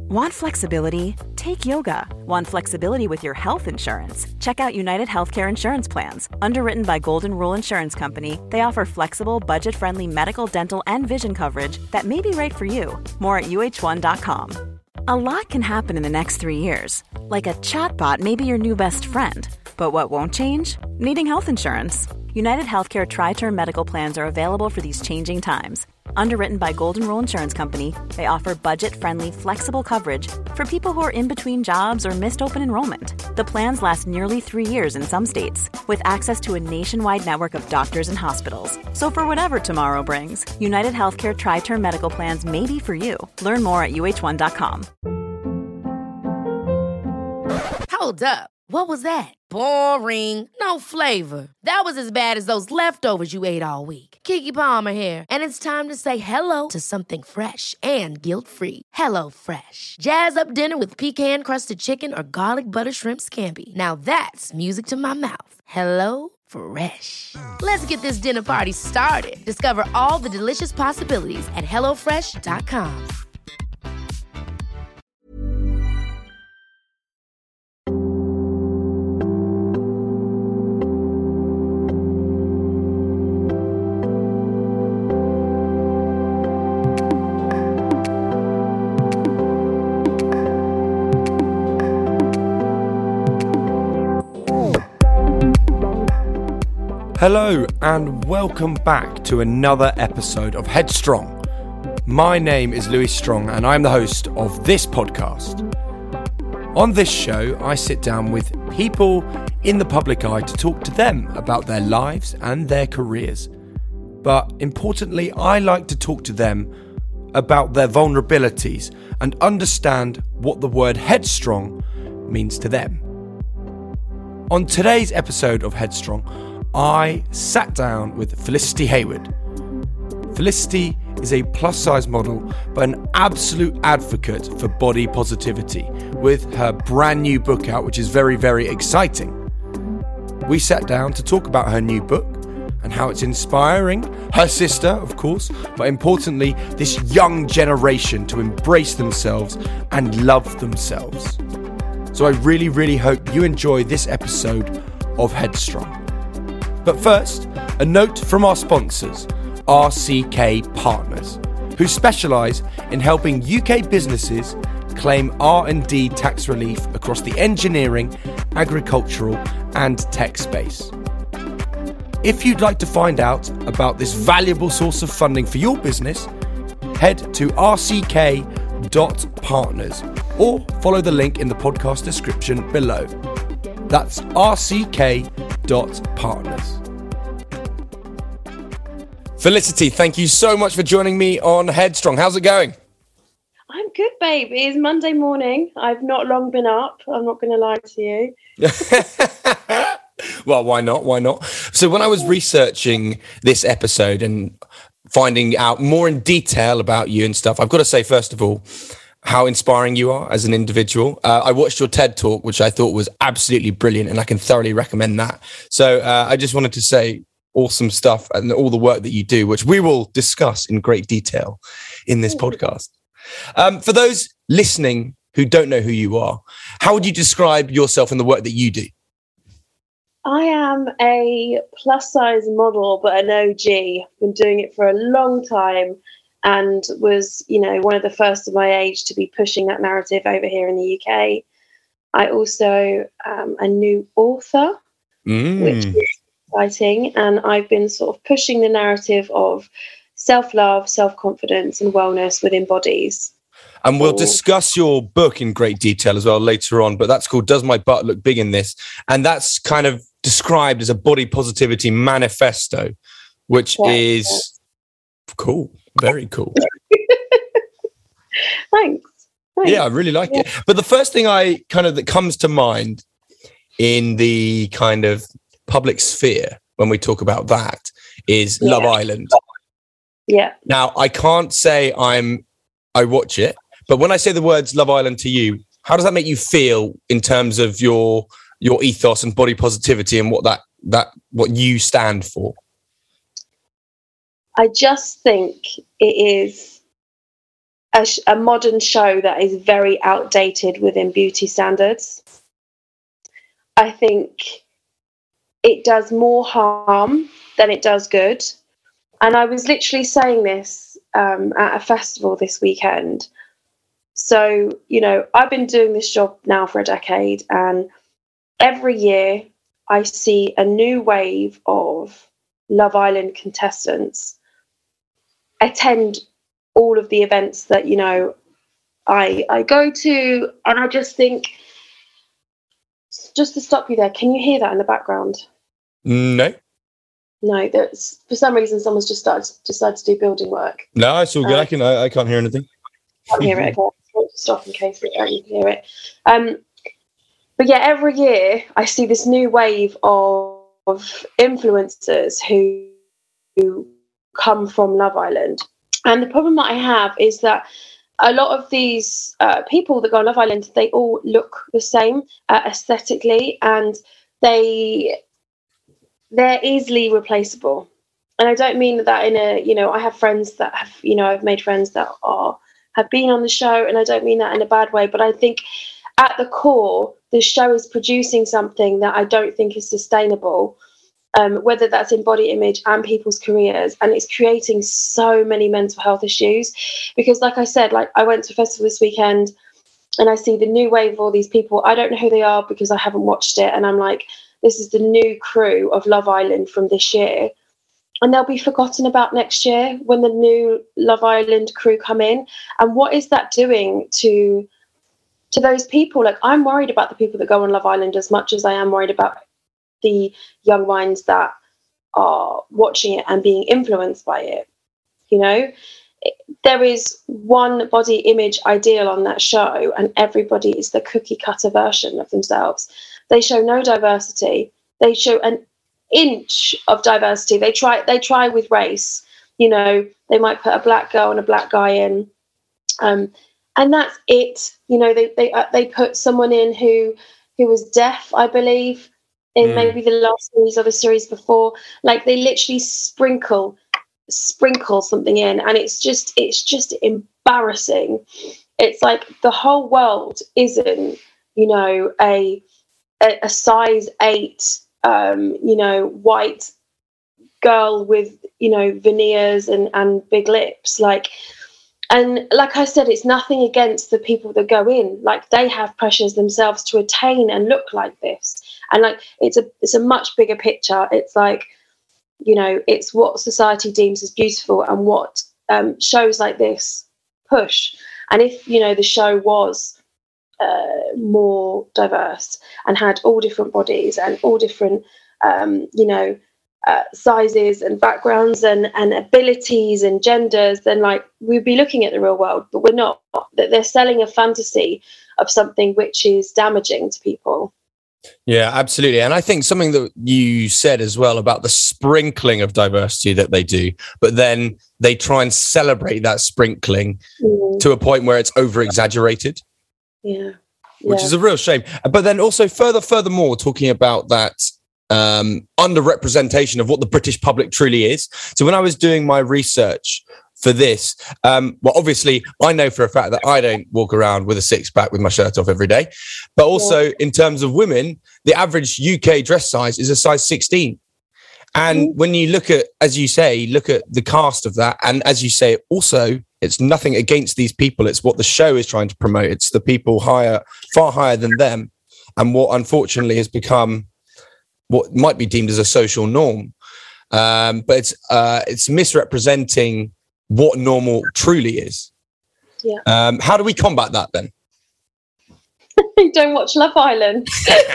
Want flexibility? Take yoga. Want flexibility with your health insurance? Check out United Healthcare Insurance Plans. Underwritten by Golden Rule Insurance Company, they offer flexible, budget-friendly medical, dental, and vision coverage that may be right for you. More at uh1.com. A lot can happen in the next 3 years. Like a chatbot may be your new best friend. But what won't change? Needing health insurance. United Healthcare Tri-Term Medical Plans are available for these changing times. Underwritten by Golden Rule Insurance Company, they offer budget-friendly, flexible coverage for people who are in between jobs or missed open enrollment. The plans last nearly 3 years in some states, with access to a nationwide network of doctors and hospitals. So for whatever tomorrow brings, United Healthcare Tri-Term Medical Plans may be for you. Learn more at uh1.com. Hold up. What was that? Boring. No flavor. That was as bad as those leftovers you ate all week. Keke Palmer here. And it's time to say hello to something fresh and guilt-free. Hello Fresh. Jazz up dinner with pecan-crusted chicken or garlic butter shrimp scampi. Now that's music to my mouth. Hello Fresh. Let's get this dinner party started. Discover all the delicious possibilities at hellofresh.com. Hello and welcome back to another episode of Headstrong. My name is Louis Strong and I'm the host of this podcast. On this show, I sit down with people in the public eye to talk to them about their lives and their careers. But importantly, I like to talk to them about their vulnerabilities and understand what the word headstrong means to them. On today's episode of Headstrong, I sat down with Felicity Hayward. Felicity is a plus-size model, but an absolute advocate for body positivity, with her brand new book out, which is very, very exciting. We sat down to talk about her new book and how it's inspiring her sister, of course, but importantly, this young generation to embrace themselves and love themselves. So I really, really hope you enjoy this episode of Headstrong. But first, a note from our sponsors, RCK Partners, who specialise in helping UK businesses claim R&D tax relief across the engineering, agricultural and tech space. If you'd like to find out about this valuable source of funding for your business, head to rck.partners or follow the link in the podcast description below. That's rck.partners. Felicity, thank you so much for joining me on Headstrong. How's it going? I'm good, babe. It is Monday morning. I've not long been up. I'm not going to lie to you. Well, why not? Why not? So when I was researching this episode and finding out more in detail about you and stuff, I've got to say, first of all, how inspiring you are as an individual. I watched your TED Talk, which I thought was absolutely brilliant, and I can thoroughly recommend that. So I just wanted to say awesome stuff and all the work that you do, which we will discuss in great detail in this podcast. For those listening who don't know who you are, how would you describe yourself and the work that you do? I am a plus-size model, but an OG. I've been doing it for a long time and was, one of the first of my age to be pushing that narrative over here in the UK. I also am a new author, which is exciting. And I've been sort of pushing the narrative of self-love, self-confidence and wellness within bodies. And we'll discuss your book in great detail as well later on, but that's called Does My Butt Look Big in This? And that's kind of described as a body positivity manifesto, which is cool. Very cool. Thanks. Yeah, I really like it. But the first thing that comes to mind in the kind of public sphere when we talk about that is Love Island. Yeah. Now, I can't say I watch it, but when I say the words Love Island to you, how does that make you feel in terms of your ethos and body positivity and what you stand for? I just think it is a modern show that is very outdated within beauty standards. I think it does more harm than it does good. And I was literally saying this at a festival this weekend. So, you know, I've been doing this job now for a decade, and every year I see a new wave of Love Island contestants attend all of the events that, you know, I go to, and I just think, just to stop you there, can you hear that in the background? No. No, that's, for some reason someone's just decided to do building work. No, it's all good. I can't hear anything. Can't hear it. Okay, I'll stop in case you can hear it. But yeah, every year I see this new wave of influencers who come from Love Island. And the problem that I have is that a lot of these people that go on Love Island, they all look the same aesthetically, and they're easily replaceable. And I don't mean that in a, you know, I have friends that have, you know, I've made friends that have been on the show, and I don't mean that in a bad way, but I think at the core, the show is producing something that I don't think is sustainable, whether that's in body image and people's careers. And it's creating so many mental health issues because, like I said, like I went to a festival this weekend and I see the new wave of all these people. I don't know who they are because I haven't watched it. And I'm like, this is the new crew of Love Island from this year. And they'll be forgotten about next year when the new Love Island crew come in. And what is that doing to those people? Like, I'm worried about the people that go on Love Island as much as I am worried about the young minds that are watching it and being influenced by it. You know, there is one body image ideal on that show, and everybody is the cookie cutter version of themselves. They show no diversity. They show an inch of diversity. They try with race. You know, they might put a black girl and a black guy in, and that's it. You know, they put someone in who was deaf, I believe, in maybe the last series or the series before. Like, they literally sprinkle something in, and it's just embarrassing. It's like the whole world isn't, you know, a size 8 you know, white girl with, you know, veneers and big lips. And like I said, it's nothing against the people that go in. Like, they have pressures themselves to attain and look like this. And like, it's a much bigger picture. It's like, you know, it's what society deems as beautiful and what shows like this push. And if, you know, the show was more diverse and had all different bodies and all different, you know, sizes and backgrounds and abilities and genders, then like we'd be looking at the real world. But we're not. That they're selling a fantasy of something which is damaging to people. Yeah, absolutely. And I think something that you said as well about the sprinkling of diversity that they do, but then they try and celebrate that sprinkling to a point where it's over exaggerated. Yeah. Which is a real shame. But then also furthermore, talking about that underrepresentation of what the British public truly is. So when I was doing my research for this, well, obviously I know for a fact that I don't walk around with a six-pack with my shirt off every day. But also in terms of women, the average UK dress size is a size 16. And when you look at, as you say, look at the cast of that, and as you say, also, it's nothing against these people. It's what the show is trying to promote. It's the people far higher than them, and what unfortunately has become what might be deemed as a social norm. But it's misrepresenting what normal truly is. Yeah. How do we combat that then? Don't watch Love Island.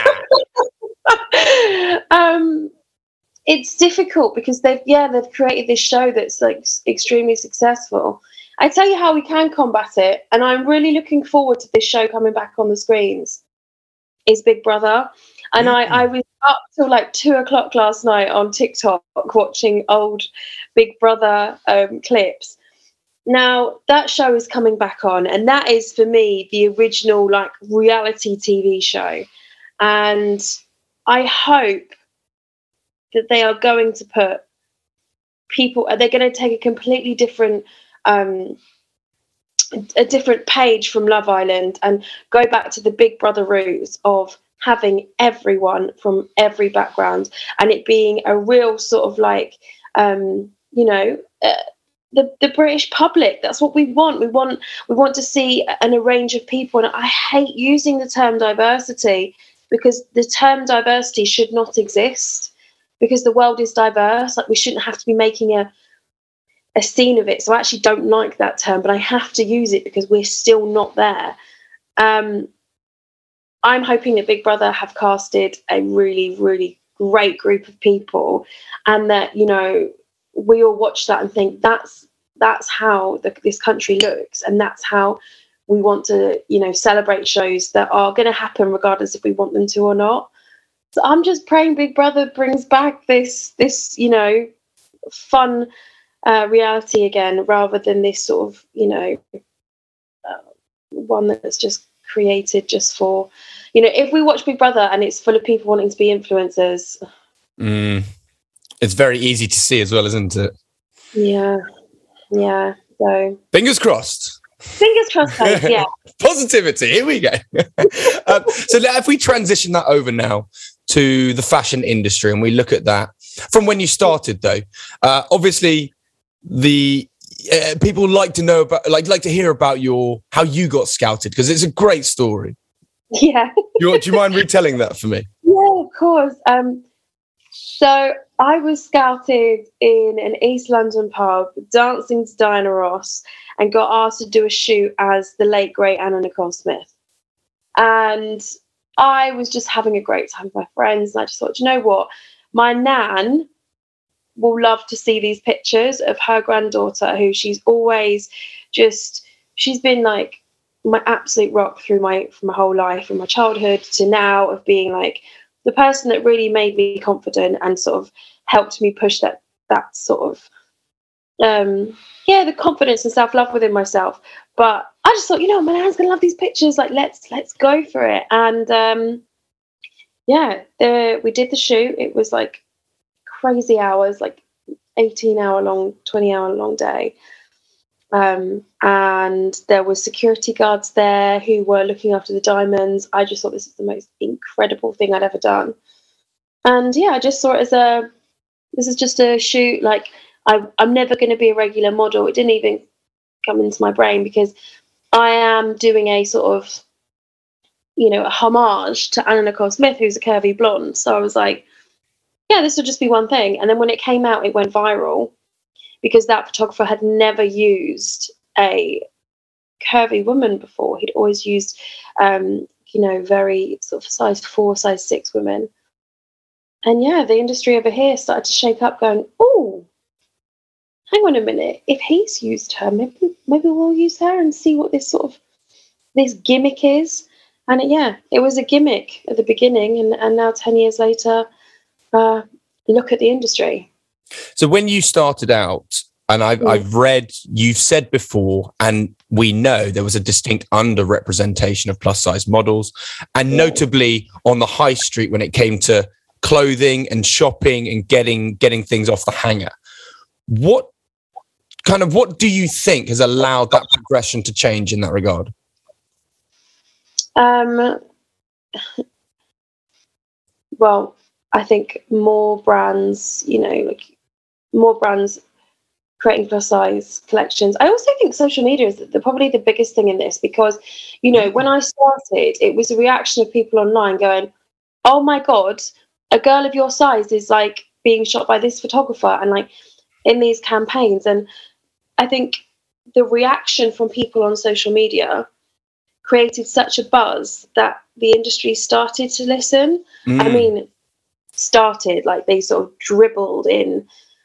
It's difficult because they've created this show that's like extremely successful. I tell you how we can combat it, and I'm really looking forward to this show coming back on the screens, is Big Brother. And I was up till like 2:00 last night on TikTok watching old Big Brother clips. Now that show is coming back on, and that is for me the original like reality TV show. And I hope that they are going to put people, they're going to take a completely different a different page from Love Island and go back to the Big Brother roots of having everyone from every background and it being a real sort of like, the British public. That's what we want. We want to see a range of people. And I hate using the term diversity because the term diversity should not exist because the world is diverse. Like we shouldn't have to be making a scene of it. So I actually don't like that term, but I have to use it because we're still not there. I'm hoping that Big Brother have casted a really, really great group of people and that, we all watch that and think that's how this country looks and that's how we want to, celebrate shows that are going to happen regardless if we want them to or not. So I'm just praying Big Brother brings back this fun reality again rather than this sort of, one that's just created just for, if we watch Big Brother and it's full of people wanting to be influencers. It's very easy to see as well, isn't it? Yeah. So fingers crossed. Guys, yeah. Positivity. Here we go. So if we transition that over now to the fashion industry and we look at that from when you started, though, obviously the people like to know about, like to hear about how you got scouted because it's a great story. Yeah. Do you mind retelling that for me? Yeah, of course. So I was scouted in an East London pub, dancing to Diana Ross, and got asked to do a shoot as the late, great Anna Nicole Smith. And I was just having a great time with my friends. And I just thought, you know what? My nan will love to see these pictures of her granddaughter, who she's always she's been like my absolute rock from my whole life, from my childhood to now, of being like the person that really made me confident and sort of helped me push that sort of, the confidence and self-love within myself. But I just thought, my nan's going to love these pictures. Like, let's go for it. And we did the shoot. It was like crazy hours, like 18-hour long, 20-hour long day. And there were security guards there who were looking after the diamonds. I just thought this was the most incredible thing I'd ever done. And I just saw it as this is just a shoot. Like I'm never going to be a regular model. It didn't even come into my brain because I am doing a sort of, a homage to Anna Nicole Smith, who's a curvy blonde. So I was like, this would just be one thing. And then when it came out, it went viral. Because that photographer had never used a curvy woman before. He'd always used, very sort of size 4, size 6 women. And the industry over here started to shake up going, oh, hang on a minute. If he's used her, maybe we'll use her and see what this gimmick is. And it was a gimmick at the beginning. And now 10 years later, look at the industry. So when you started out, and I've read, you've said before, and we know there was a distinct underrepresentation of plus size models, and notably on the high street when it came to clothing and shopping and getting things off the hanger. What do you think has allowed that progression to change in that regard? Well, I think more brands, more brands creating plus size collections. I also think social media is probably the biggest thing in this because, when I started, it was a reaction of people online going, oh my God, a girl of your size is like being shot by this photographer and like in these campaigns. And I think the reaction from people on social media created such a buzz that the industry started to listen. I mean, started like they sort of dribbled in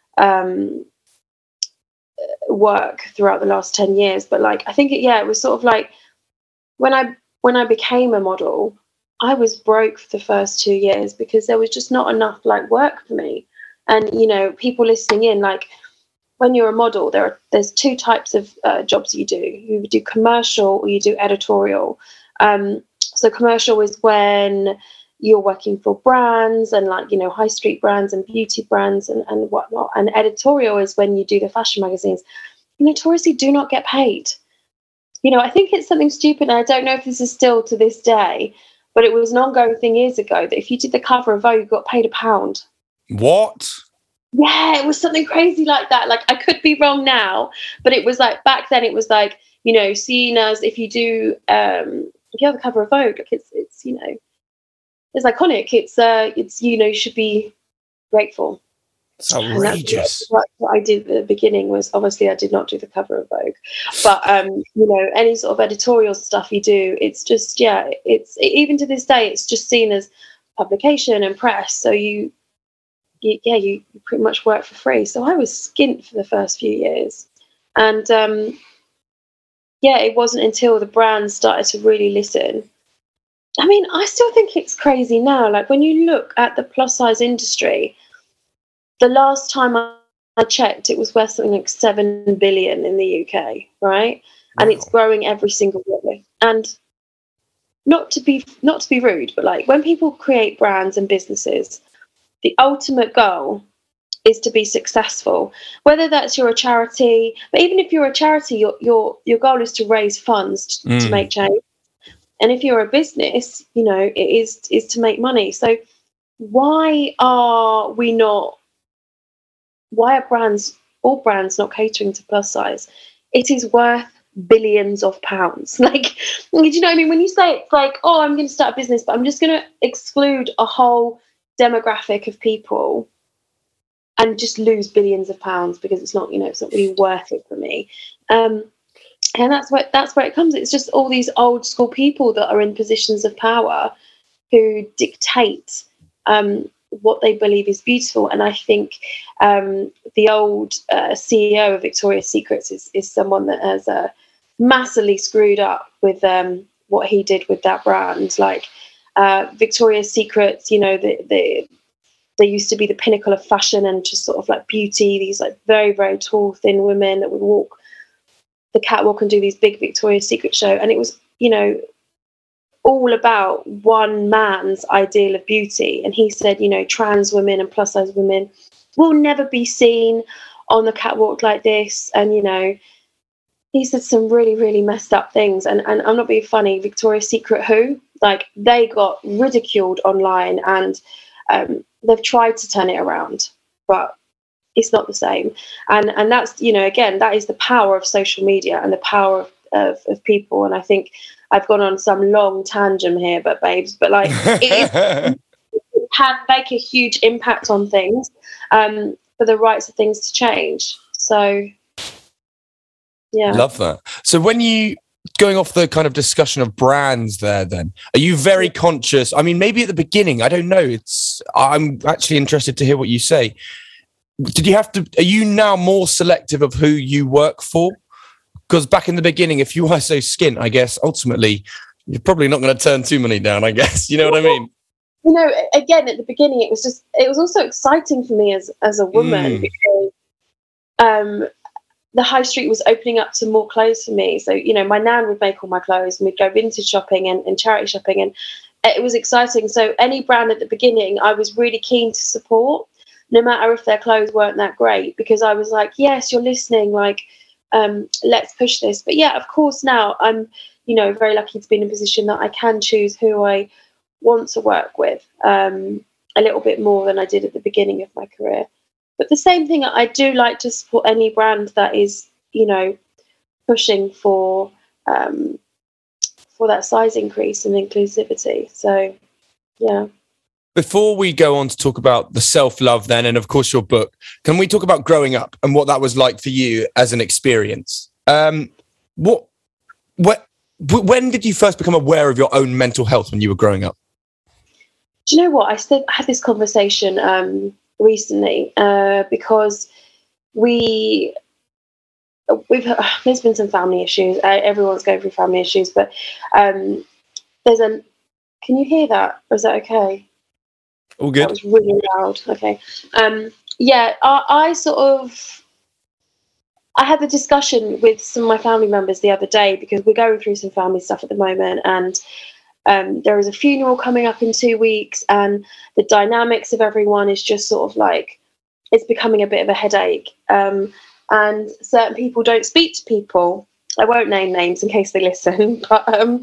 work throughout the last 10 years, but like I think it was sort of like when I became a model, I was broke for the first 2 years because there was just not enough like work for me. And people listening in, like when you're a model, there's 2 types of jobs you do. You do commercial or you do editorial. So commercial is when you're working for brands and like, high street brands and beauty brands and whatnot. And editorial is when you do the fashion magazines. You notoriously do not get paid. I think it's something stupid, and I don't know if this is still to this day, but it was an ongoing thing years ago that if you did the cover of Vogue, you got paid £1. What? Yeah, it was something crazy like that. Like, I could be wrong now, but it was like back then. It was like, seen as if you do, if you have the cover of Vogue, like it's it's iconic. It's you should be grateful. It's outrageous. What I did at the beginning was, obviously I did not do the cover of Vogue, but any sort of editorial stuff you do, it's just it's even to this day it's just seen as publication and press. So you pretty much work for free. So I was skint for the first few years, and it wasn't until the brands started to really listen. I mean, I still think it's crazy now. Like, when you look at the plus size industry, the last time I checked, it was worth something like 7 billion in the UK, right? Wow. And it's growing every single year. And not to be rude, but like, when people create brands and businesses, the ultimate goal is to be successful. Whether that's you're a charity, but even if you're a charity, your goal is to raise funds to make change. And if you're a business, it is to make money. So why are all brands not catering to plus size? It is worth billions of pounds. Like, do you know what I mean? When you say it's like, oh, I'm going to start a business, but I'm just going to exclude a whole demographic of people and just lose billions of pounds because it's not really worth it for me. And that's where it comes. It's just all these old school people that are in positions of power who dictate what they believe is beautiful. And I think the old CEO of Victoria's Secrets is someone that has massively screwed up with what he did with that brand. Like, Victoria's Secrets, they used to be the pinnacle of fashion and just sort of like beauty. These like very, very tall, thin women that would walk the catwalk and do these big Victoria's Secret show. And it was, all about one man's ideal of beauty. And he said, trans women and plus size women will never be seen on the catwalk like this. And, he said some really, really messed up things. And I'm not being funny, Victoria's Secret they got ridiculed online, and they've tried to turn it around, but it's not the same. And that's, again, that is the power of social media and the power of people. And I think I've gone on some long tangent here, but like, it can make a huge impact on things for the rights of things to change. So, yeah. Love that. So when you, going off the kind of discussion of brands there, then, are you very conscious? I mean, maybe at the beginning, I don't know. I'm actually interested to hear what you say. Are you now more selective of who you work for? Because back in the beginning, if you were so skint, I guess ultimately you're probably not going to turn too many down, I guess. You know what I mean? Again, at the beginning, it was also exciting for me as a woman because the high street was opening up to more clothes for me. So, my nan would make all my clothes and we'd go vintage shopping and charity shopping, and it was exciting. So any brand at the beginning, I was really keen to support, no matter if their clothes weren't that great, because I was like, yes, you're listening, like, let's push this. But yeah, of course, now I'm, very lucky to be in a position that I can choose who I want to work with a little bit more than I did at the beginning of my career. But the same thing, I do like to support any brand that is, pushing for that size increase and inclusivity. So, yeah. Before we go on to talk about the self-love then, and of course your book, can we talk about growing up and what that was like for you as an experience? When did you first become aware of your own mental health when you were growing up? Do you know what? I had this conversation recently because there's been some family issues. Everyone's going through family issues, but can you hear that? Or is that okay? All good. That was really loud. Okay. I had the discussion with some of my family members the other day because we're going through some family stuff at the moment, and there is a funeral coming up in 2 weeks, and the dynamics of everyone is just sort of like, it's becoming a bit of a headache. And certain people don't speak to people I won't name names in case they listen, but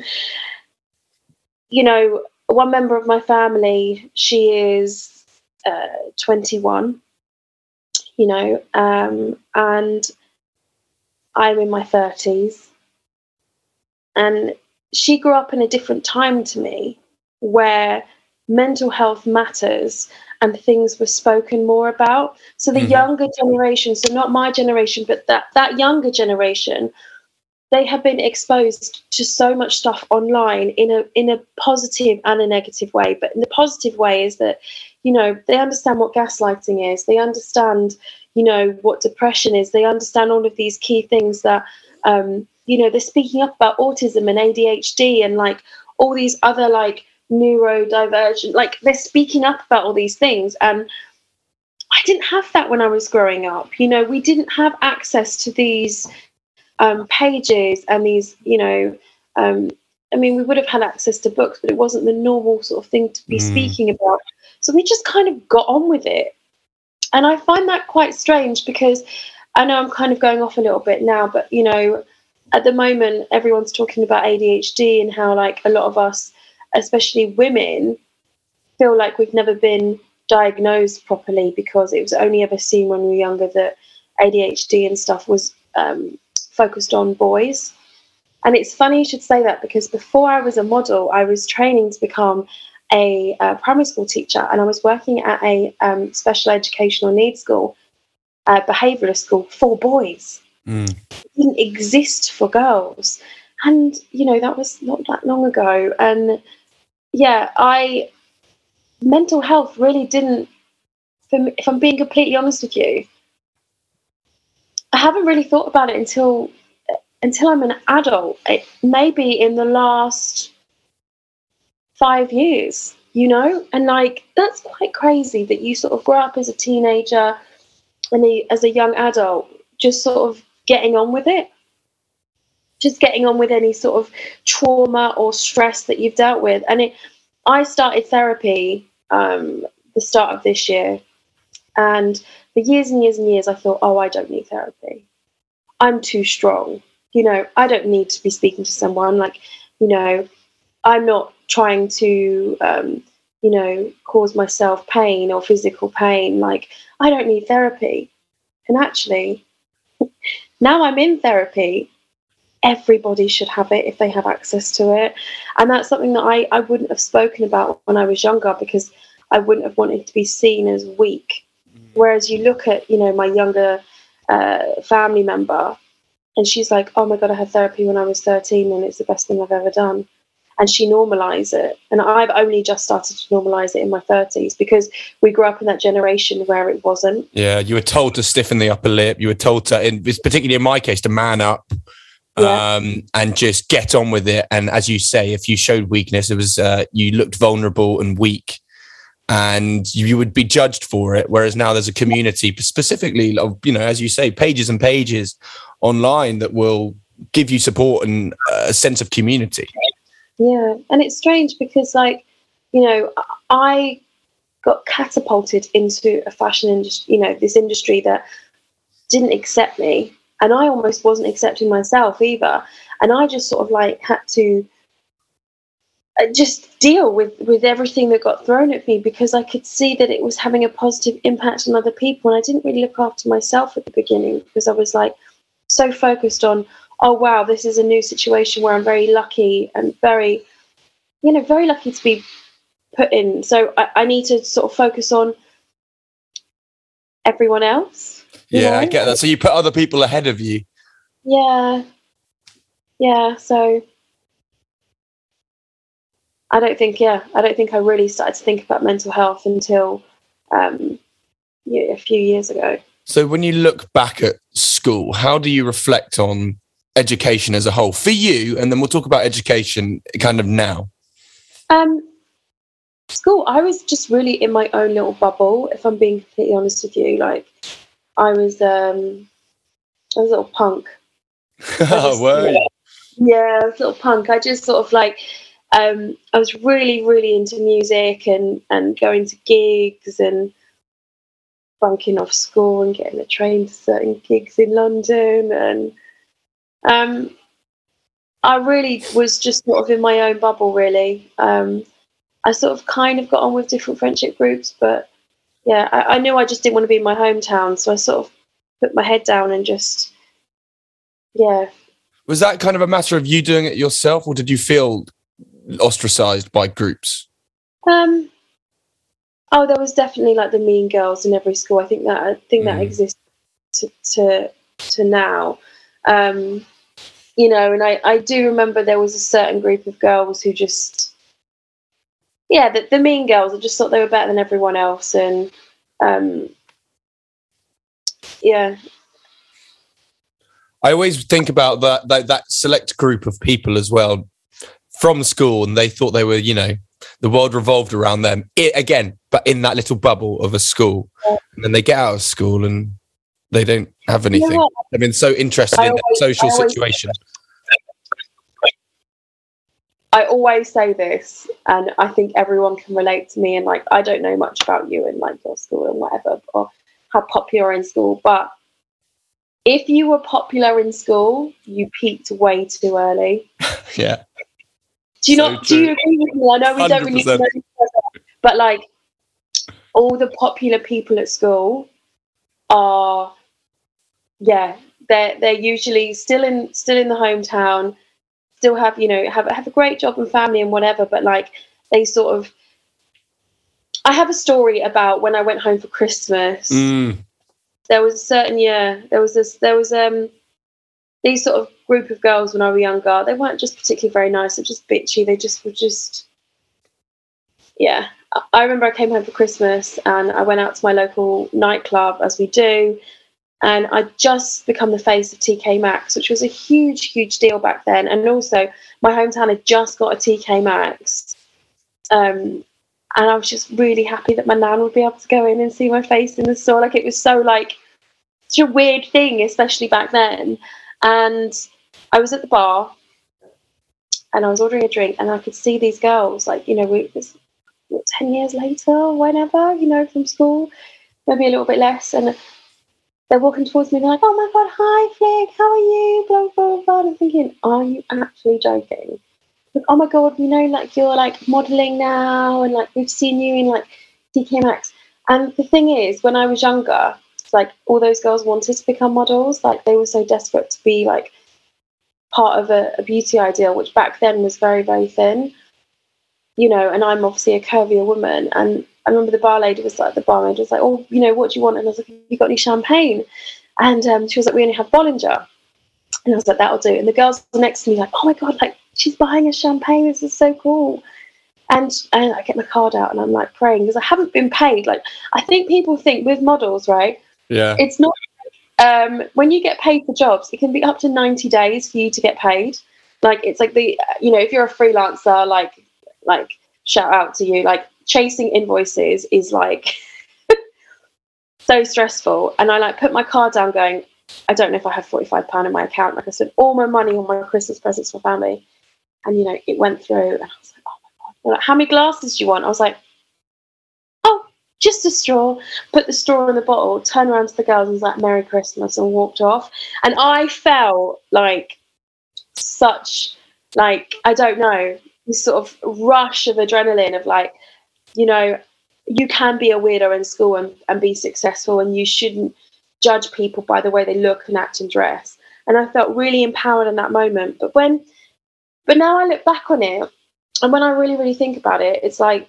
one member of my family, she is 21, and I'm in my 30s, and she grew up in a different time to me, where mental health matters and things were spoken more about. So the younger generation, so not my generation, but that younger generation, they have been exposed to so much stuff online in a positive and a negative way. But in the positive way is that, they understand what gaslighting is. They understand, what depression is. They understand all of these key things that, they're speaking up about autism and ADHD and like all these other like neurodivergent, like they're speaking up about all these things. And I didn't have that when I was growing up. We didn't have access to these pages and these, we would have had access to books, but it wasn't the normal sort of thing to be speaking about. So we just kind of got on with it. And I find that quite strange, because I know I'm kind of going off a little bit now, but, at the moment, everyone's talking about ADHD and how like a lot of us, especially women, feel like we've never been diagnosed properly, because it was only ever seen when we were younger that ADHD and stuff was focused on boys. And it's funny you should say that, because before I was a model, I was training to become a primary school teacher, and I was working at a special educational needs school, behavioural school for boys. It didn't exist for girls. And, that was not that long ago. And yeah, mental health really didn't, for me, if I'm being completely honest with you, I haven't really thought about it until I'm an adult. Maybe in the last 5 years, and like that's quite crazy that you sort of grow up as a teenager and as a young adult, just sort of getting on with it, just getting on with any sort of trauma or stress that you've dealt with. And I started therapy the start of this year, and for years and years and years, I thought, I don't need therapy. I'm too strong. I don't need to be speaking to someone. Like, I'm not trying to, cause myself pain or physical pain. Like, I don't need therapy. And actually, now I'm in therapy, everybody should have it if they have access to it. And that's something that I wouldn't have spoken about when I was younger, because I wouldn't have wanted to be seen as weak. Whereas you look at, my younger family member, and she's like, oh my God, I had therapy when I was 13 and it's the best thing I've ever done. And she normalised it. And I've only just started to normalise it in my 30s, because we grew up in that generation where it wasn't. Yeah, you were told to stiffen the upper lip. You were told to, particularly in my case, to man up. And just get on with it. And as you say, if you showed weakness, it was you looked vulnerable and weak, and you would be judged for it. Whereas now there's a community, specifically of, as you say, pages and pages online that will give you support and a sense of community. Yeah, and it's strange because, like, I got catapulted into a fashion industry, this industry that didn't accept me. And I almost wasn't accepting myself either. And I just sort of like had to just deal with everything that got thrown at me, because I could see that it was having a positive impact on other people. And I didn't really look after myself at the beginning, because I was like so focused on, oh, wow, this is a new situation where I'm very lucky and very lucky to be put in. So I need to sort of focus on everyone else. Yeah, I get that. So you put other people ahead of you. Yeah. So I don't think I really started to think about mental health until a few years ago. So when you look back at school, how do you reflect on education as a whole for you? And then we'll talk about education kind of now. School, I was just really in my own little bubble, if I'm being completely honest with you. Like, I was a little punk. Oh, word. Yeah, I was a little punk. I just sort of like, I was really, really into music and going to gigs and bunking off school and getting a train to certain gigs in London. And I really was just sort of in my own bubble, really. I sort of kind of got on with different friendship groups, but yeah, I knew I just didn't want to be in my hometown, so I sort of put my head down and just, yeah. Was that kind of a matter of you doing it yourself, or did you feel ostracized by groups? Oh, there was definitely like the mean girls in every school. I think that exists to now. You know, and I do remember there was a certain group of girls who just, yeah, the mean girls that just thought they were better than everyone else, and yeah. I always think about that select group of people as well from school, and they thought they were, you know, the world revolved around them. Again, but in that little bubble of a school. Yeah. And then they get out of school and they don't have anything. You know, I've been so interested in that social situation. I always say this, and I think everyone can relate to me, and like, I don't know much about you and like your school and whatever, or how popular in school, but if you were popular in school, you peaked way too early. Yeah. Do you agree with me? I know we 100%. Don't really know each other, but like, all the popular people at school are, yeah, they're usually still in the hometown, still have, you know, have a great job and family and whatever, but like, they sort of, I have a story about when I went home for Christmas. There was a certain year, there was these sort of group of girls when I was younger. They weren't just particularly very nice, they were just bitchy. They just were just, yeah. I remember I came home for Christmas and I went out to my local nightclub, as we do, and I'd just become the face of TK Maxx, which was a huge, huge deal back then. And also, my hometown had just got a TK Maxx. And I was just really happy that my nan would be able to go in and see my face in the store. Like, it was so like such a weird thing, especially back then. And I was at the bar and I was ordering a drink, and I could see these girls, like, you know, 10 years later or whenever, you know, from school, maybe a little bit less. And they're walking towards me. They're like, "Oh my God, hi, Flick, how are you? Blah, blah, blah." And I'm thinking, are you actually joking? Like, oh my God, you know, like, you're like modelling now, and like, we've seen you in like TK Maxx. And the thing is, when I was younger, like, all those girls wanted to become models. Like, they were so desperate to be like part of a beauty ideal, which back then was very, very thin, you know, and I'm obviously a curvier woman. And I remember the barmaid was like, "Oh, you know, what do you want?" And I was like, "Have you got any champagne?" And she was like, "We only have Bollinger." And I was like, "That'll do." And the girls next to me like, "Oh my God, like, she's buying us champagne. This is so cool." And I get my card out and I'm like praying, because I haven't been paid. Like, I think people think with models, right? Yeah. It's not, when you get paid for jobs, it can be up to 90 days for you to get paid. Like, it's like the, you know, if you're a freelancer, like shout out to you. Like, chasing invoices is like so stressful. And I like put my card down going, I don't know if I have £45 in my account. Like, I spent all my money on my Christmas presents for family. And, you know, it went through, and I was like, oh my God. They're like, "How many glasses do you want?" I was like, "Oh, just a straw." Put the straw in the bottle, turned around to the girls and was like, "Merry Christmas," and walked off. And I felt like such, like, I don't know, this sort of rush of adrenaline of like, you know, you can be a weirdo in school and be successful, and you shouldn't judge people by the way they look and act and dress. And I felt really empowered in that moment. But now I look back on it, and when I really, really think about it, it's like,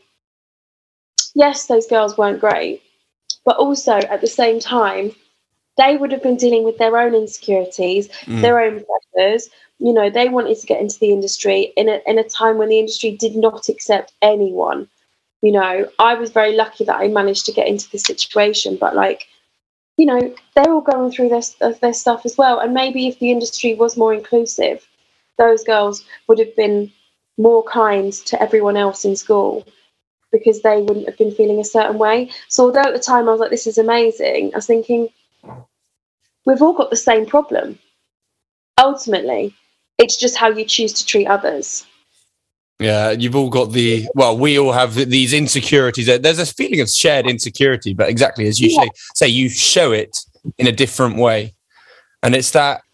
yes, those girls weren't great, but also at the same time, they would have been dealing with their own insecurities, their own pressures. You know, they wanted to get into the industry in a time when the industry did not accept anyone. You know, I was very lucky that I managed to get into this situation, but like, you know, they're all going through their stuff as well. And maybe if the industry was more inclusive, those girls would have been more kind to everyone else in school, because they wouldn't have been feeling a certain way. So although at the time I was like, this is amazing, I was thinking, we've all got the same problem. Ultimately, it's just how you choose to treat others. Yeah, you've all got we all have these insecurities. There's a feeling of shared insecurity, but exactly as you say, you show it in a different way. And it's that,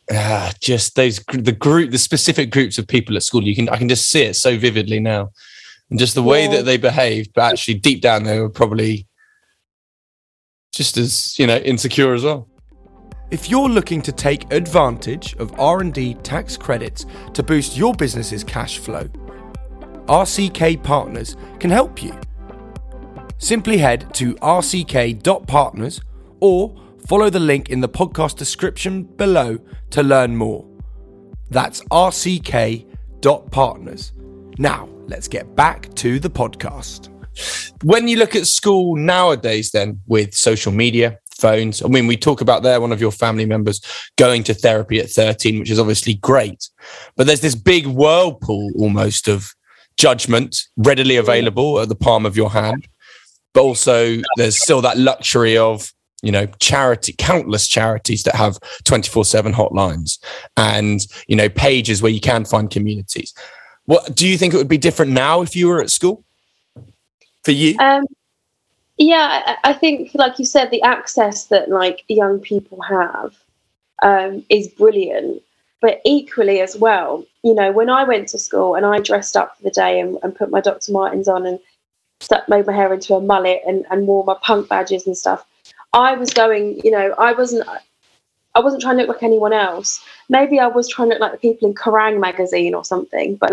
just the specific groups of people at school. I can just see it so vividly now, and just the way that they behaved, but actually deep down they were probably just as, insecure as well. If you're looking to take advantage of R&D tax credits to boost your business's cash flow, RCK Partners can help you. Simply head to rck.partners or follow the link in the podcast description below to learn more. That's rck.partners. Now, let's get back to the podcast. When you look at school nowadays, then, with social media, phones, we talk about one of your family members going to therapy at 13, which is obviously great. But there's this big whirlpool almost of judgment readily available at the palm of your hand. But also there's still that luxury of, countless charities that have 24/7 hotlines and, pages where you can find communities. What do you think it would be different now if you were at school for you? Yeah, I think, like you said, the access that young people have is brilliant. But equally as well, when I went to school and I dressed up for the day and put my Dr. Martens on and made my hair into a mullet and wore my punk badges and stuff, I was going, I wasn't trying to look like anyone else. Maybe I was trying to look like the people in Kerrang magazine or something. But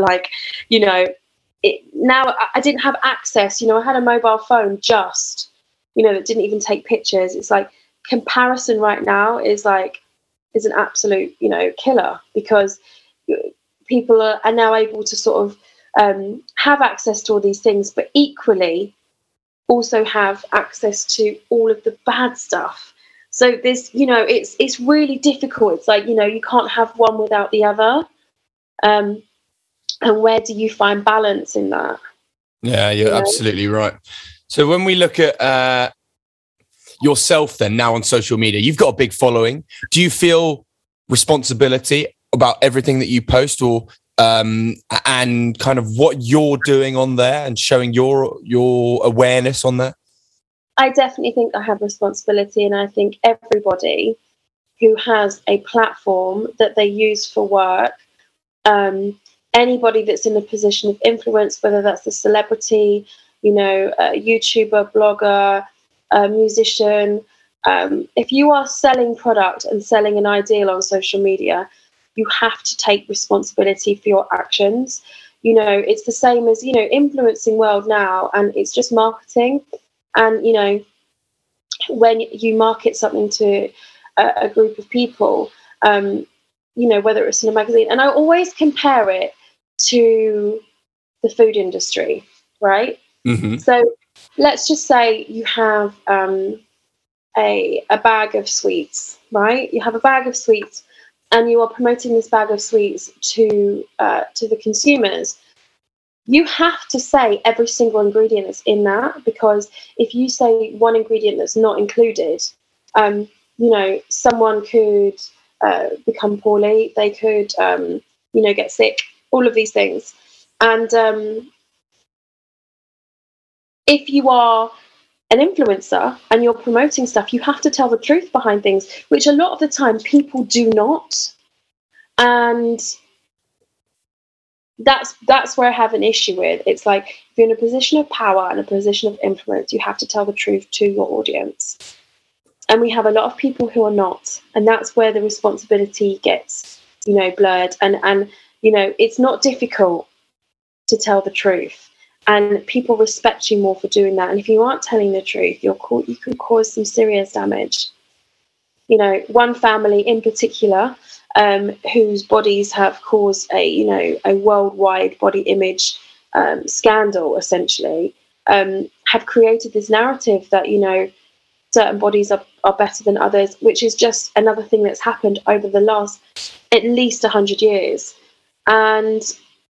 now I didn't have access. I had a mobile phone that didn't even take pictures. It's like comparison right now is an absolute, killer, because people are now able to sort of have access to all these things, but equally also have access to all of the bad stuff. So this, it's really difficult. It's like, you can't have one without the other. And where do you find balance in that? Yeah, you're absolutely right. So when we look at yourself then now on social media, you've got a big following. Do you feel responsibility about everything that you post, or and kind of what you're doing on there and showing your awareness on there? I definitely think I have responsibility, and I think everybody who has a platform that they use for work, anybody that's in a position of influence, whether that's a celebrity, a YouTuber, blogger, a musician, if you are selling product and selling an ideal on social media, you have to take responsibility for your actions. It's the same as, influencing world now, and it's just marketing. And, when you market something to a group of people, whether it's in a magazine, and I always compare it to the food industry, right? Mm-hmm. So let's just say you have a bag of sweets, right? You have a bag of sweets, and you are promoting this bag of sweets to the consumers. You have to say every single ingredient that's in that, because if you say one ingredient that's not included, someone could become poorly. They could, get sick. All of these things. And if you are an influencer and you're promoting stuff, you have to tell the truth behind things, which a lot of the time people do not. And that's where I have an issue with. It's like, if you're in a position of power and a position of influence, you have to tell the truth to your audience. And we have a lot of people who are not. And that's where the responsibility gets, blurred. And it's not difficult to tell the truth. And people respect you more for doing that. And if you aren't telling the truth, you can cause some serious damage. One family in particular, whose bodies have caused a worldwide body image scandal, essentially, have created this narrative that, certain bodies are better than others, which is just another thing that's happened over the last at least 100 years. And,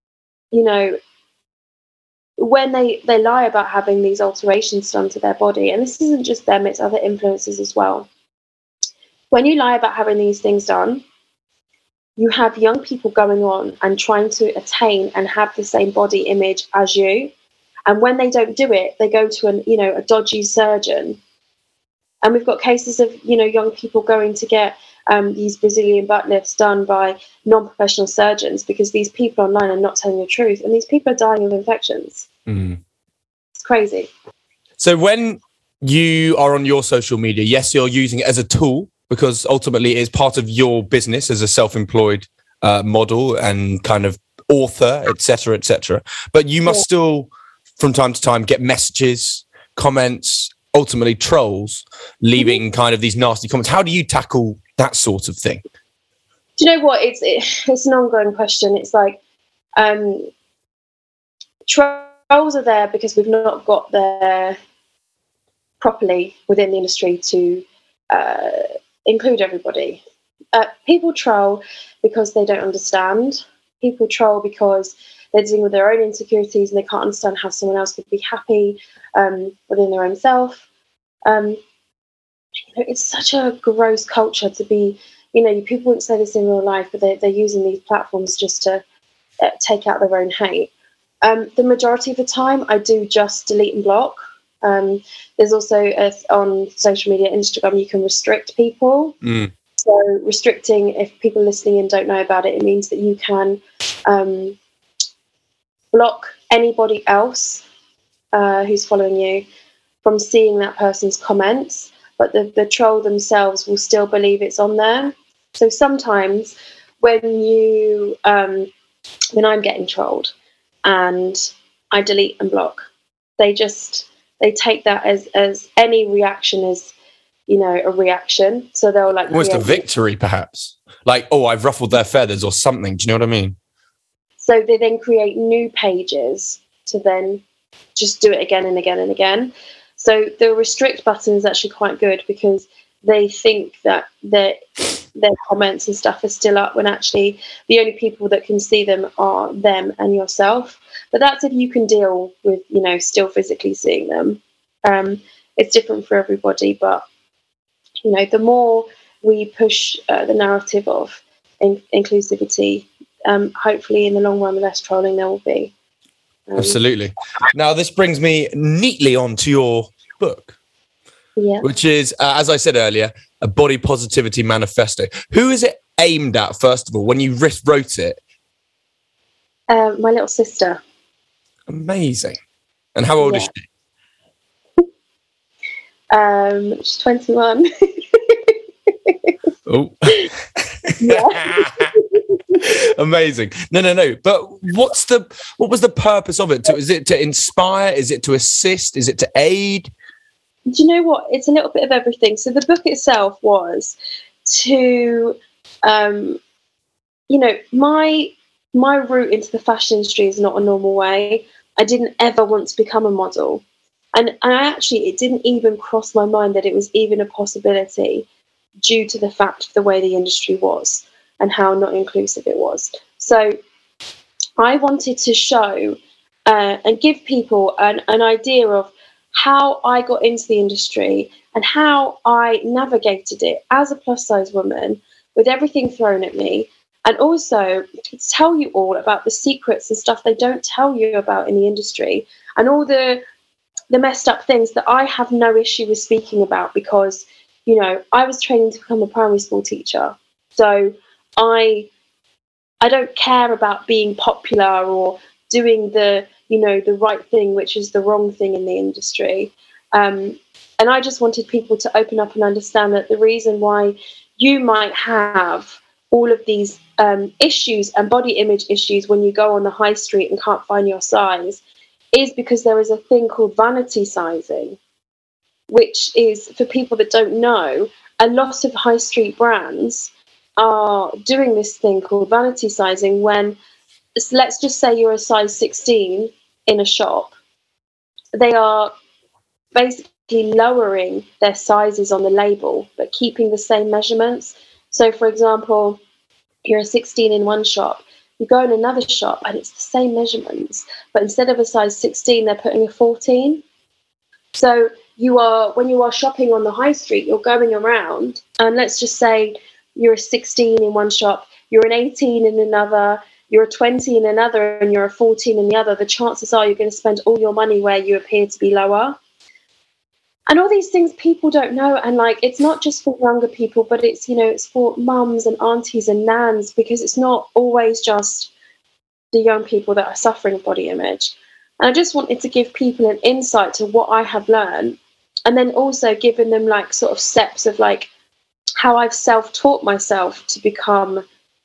when they lie about having these alterations done to their body, and this isn't just them, it's other influencers as well. When you lie about having these things done, you have young people going on and trying to attain and have the same body image as you. And when they don't do it, they go to a dodgy surgeon. And we've got cases of, young people going to get these Brazilian butt lifts done by non-professional surgeons, because these people online are not telling the truth, and these people are dying of infections. It's crazy. So when you are on your social media, yes, you're using it as a tool, because ultimately it is part of your business as a self-employed model and kind of author, etc. But you must still, from time to time, get messages, comments, ultimately trolls, leaving kind of these nasty comments. How do you tackle that sort of thing? Do you know what? It's an ongoing question. It's like trolls are there because we've not got there properly within the industry to include everybody. People troll because they don't understand. People troll because they're dealing with their own insecurities and they can't understand how someone else could be happy within their own self. It's such a gross culture to be, people wouldn't say this in real life, but they're using these platforms just to take out their own hate. The majority of the time, I do just delete and block. There's also on social media, Instagram, you can restrict people. So restricting, if people listening in don't know about it, it means that you can block anybody else who's following you from seeing that person's comments, but the troll themselves will still believe it's on there. So sometimes when I'm getting trolled and I delete and block, they take that as any reaction is, a reaction. So they'll like almost a victory, perhaps. Like, oh, I've ruffled their feathers or something. Do you know what I mean? So they then create new pages to then just do it again and again and again. So the restrict button is actually quite good, because they think that their comments and stuff are still up, when actually the only people that can see them are them and yourself. But that's if you can deal with, still physically seeing them. It's different for everybody, but the more we push the narrative of inclusivity, hopefully in the long run, the less trolling there will be. Absolutely. Now, this brings me neatly on to your book, which is, as I said earlier, a body positivity manifesto. Who is it aimed at, first of all, when you wrote it? My little sister. Amazing. And how old is she? She's 21. Oh. Amazing. No. But what was the purpose of it? Is it to inspire? Is it to assist? Is it to aid? Do you know what? It's a little bit of everything. So the book itself was to, my route into the fashion industry is not a normal way. I didn't ever want to become a model. And it didn't even cross my mind that it was even a possibility, due to the fact of the way the industry was and how not inclusive it was. So I wanted to show and give people an idea of how I got into the industry and how I navigated it as a plus size woman with everything thrown at me. And also to tell you all about the secrets and stuff they don't tell you about in the industry, and all the messed up things that I have no issue with speaking about, because, I was training to become a primary school teacher. So I don't care about being popular or doing the right thing, which is the wrong thing in the industry. And I just wanted people to open up and understand that the reason why you might have all of these issues and body image issues when you go on the high street and can't find your size is because there is a thing called vanity sizing, which is, for people that don't know, a lot of high street brands are doing this thing called vanity sizing when, let's just say you're a size 16 in a shop, they are basically lowering their sizes on the label but keeping the same measurements. So for example, you're a 16 in one shop, you go in another shop and it's the same measurements, but instead of a size 16 they're putting a 14. So when you are shopping on the high street, you're going around, and let's just say you're a 16 in one shop, you're an 18 in another, you're a 20 in another, and you're a 14 in the other. The chances are you're going to spend all your money where you appear to be lower. And all these things people don't know. And like, it's not just for younger people, but it's, it's for mums and aunties and nans, because it's not always just the young people that are suffering of body image. And I just wanted to give people an insight to what I have learned, and then also giving them like sort of steps of like how I've self-taught myself to become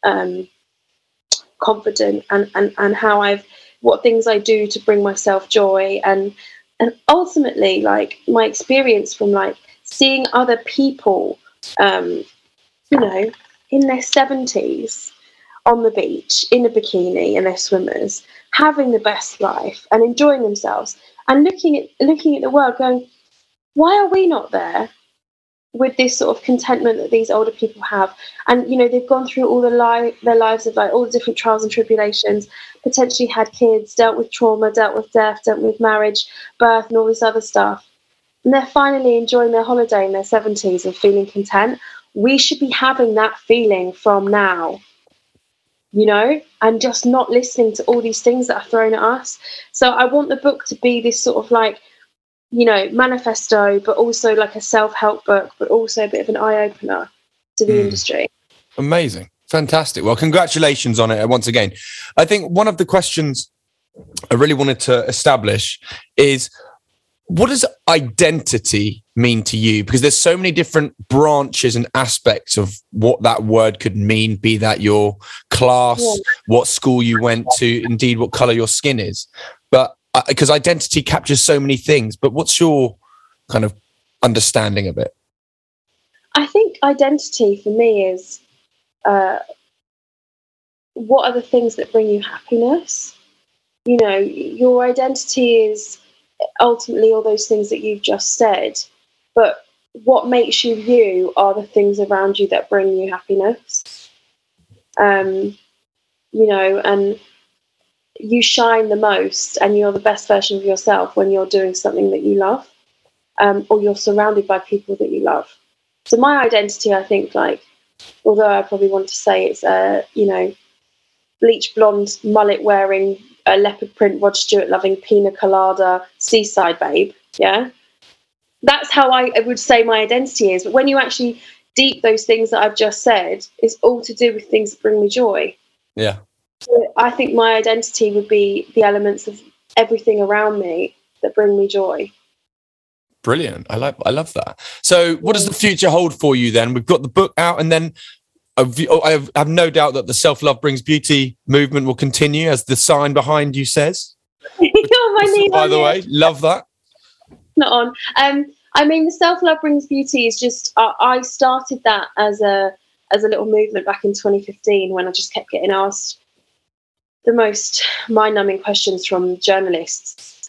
confident, and how what things I do to bring myself joy, and ultimately like my experience from like seeing other people, in their 70s on the beach in a bikini and their swimmers, having the best life and enjoying themselves, and looking at the world going, why are we not there with this sort of contentment that these older people have? And they've gone through all their lives of like all the different trials and tribulations, potentially had kids, dealt with trauma, dealt with death, dealt with marriage, birth, and all this other stuff, and they're finally enjoying their holiday in their 70s and feeling content. We should be having that feeling from now, and just not listening to all these things that are thrown at us. So I want the book to be this sort of like, manifesto, but also like a self-help book, but also a bit of an eye-opener to the industry. Amazing. Fantastic. Well, congratulations on it once again. I think one of the questions I really wanted to establish is, what does identity mean to you? Because there's so many different branches and aspects of what that word could mean, be that your class, what school you went to, indeed what color your skin is. But because identity captures so many things, but what's your kind of understanding of it? I think identity for me is what are the things that bring you happiness? Your identity is ultimately all those things that you've just said, but what makes you you are the things around you that bring you happiness. And you shine the most and you're the best version of yourself when you're doing something that you love, or you're surrounded by people that you love. So my identity, I think, like, although I probably want to say it's bleach blonde, mullet wearing, a leopard print, Rod Stewart loving, pina colada, seaside babe, yeah, that's how I would say my identity is. But when you actually deep those things that I've just said, it's all to do with things that bring me joy. Yeah. So I think my identity would be the elements of everything around me that bring me joy. Brilliant. I love that. So what does the future hold for you then? We've got the book out, and then I have no doubt that the Self-Love Brings Beauty movement will continue, as the sign behind you says. By the way, love that. Not on. The Self-Love Brings Beauty is just, I started that as a little movement back in 2015 when I just kept getting asked the most mind-numbing questions from journalists,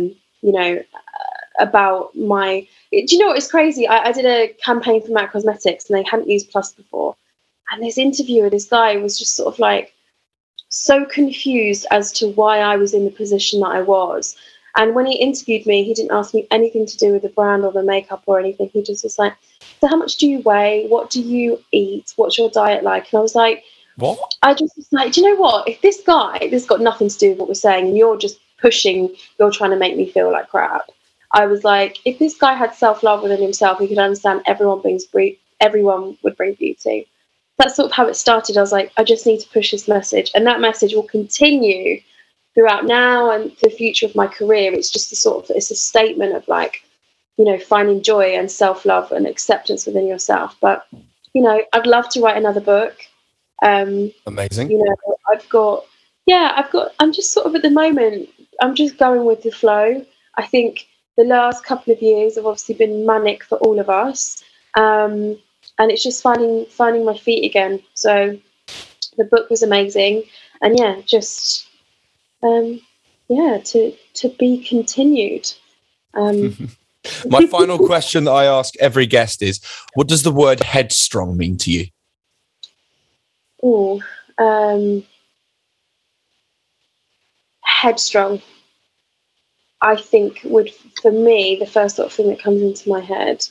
about my... Do you know what is crazy? I did a campaign for MAC Cosmetics and they hadn't used Plus before. And this interviewer, this guy, was just sort of like so confused as to why I was in the position that I was. And when he interviewed me, he didn't ask me anything to do with the brand or the makeup or anything. He just was like, so how much do you weigh? What do you eat? What's your diet like? And I was like, what? I just was like, do you know what? If this has got nothing to do with what we're saying, and you're just pushing, you're trying to make me feel like crap. I was like, if this guy had self-love within himself, he could understand everyone would bring beauty. That's sort of how it started. I was like, I just need to push this message, and that message will continue throughout now and the future of my career. It's just it's a statement of like, finding joy and self-love and acceptance within yourself. But, I'd love to write another book. Amazing. I'm just sort of at the moment, I'm just going with the flow. I think the last couple of years have obviously been manic for all of us. And it's just finding my feet again. So the book was amazing. And to be continued. My final question that I ask every guest is, what does the word headstrong mean to you? Headstrong, I think, would, for me, the first sort of thing that comes into my head,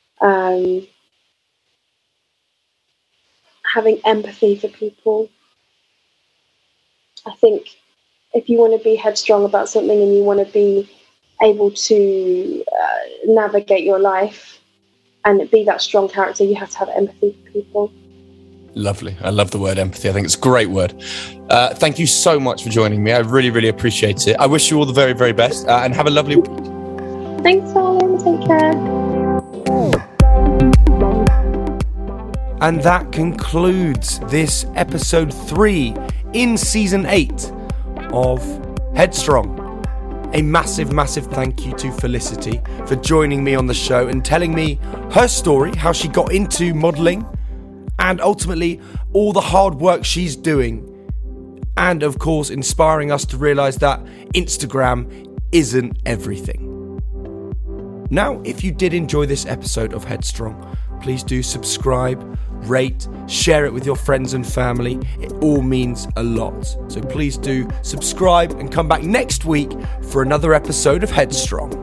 having empathy for people. I think if you want to be headstrong about something and you want to be able to navigate your life and be that strong character, you have to have empathy for people. Lovely. I love the word empathy. I think it's a great word. Thank you so much for joining me. I really, really appreciate it. I wish you all the very, very best and have a lovely week. Thanks, darling. Take care. And that concludes this episode 3 in season 8 of Headstrong. A massive, massive thank you to Felicity for joining me on the show and telling me her story, how she got into modelling, and ultimately all the hard work she's doing. And of course, inspiring us to realise that Instagram isn't everything. Now, if you did enjoy this episode of Headstrong, please do subscribe, rate, share it with your friends and family. It all means a lot. So please do subscribe and come back next week for another episode of Headstrong.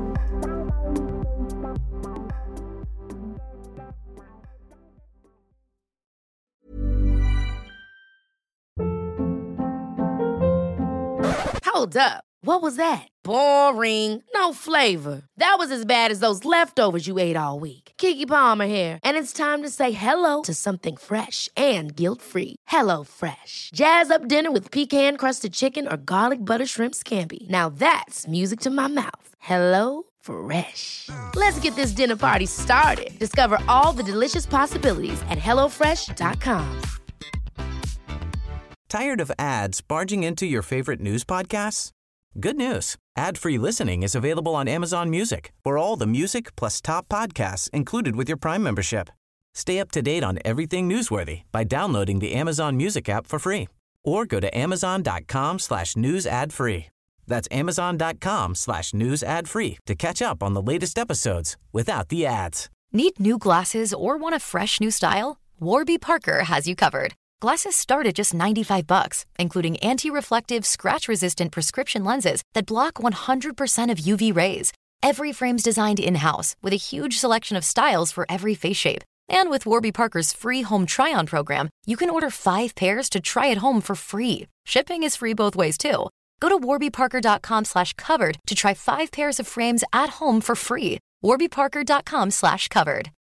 Hold up. What was that? Boring. No flavor. That was as bad as those leftovers you ate all week. Keke Palmer here. And it's time to say hello to something fresh and guilt-free. Hello Fresh. Jazz up dinner with pecan-crusted chicken or garlic butter shrimp scampi. Now that's music to my mouth. Hello Fresh. Let's get this dinner party started. Discover all the delicious possibilities at HelloFresh.com. Tired of ads barging into your favorite news podcasts? Good news. Ad-free listening is available on Amazon Music for all the music plus top podcasts included with your Prime membership. Stay up to date on everything newsworthy by downloading the Amazon Music app for free or go to amazon.com/news ad free. That's amazon.com/news ad free to catch up on the latest episodes without the ads. Need new glasses or want a fresh new style? Warby Parker has you covered. Glasses start at just $95, including anti-reflective, scratch-resistant prescription lenses that block 100% of UV rays. Every frame's designed in-house with a huge selection of styles for every face shape. And with Warby Parker's free home try-on program, you can order 5 pairs to try at home for free. Shipping is free both ways, too. Go to warbyparker.com/covered to try 5 pairs of frames at home for free. warbyparker.com/covered.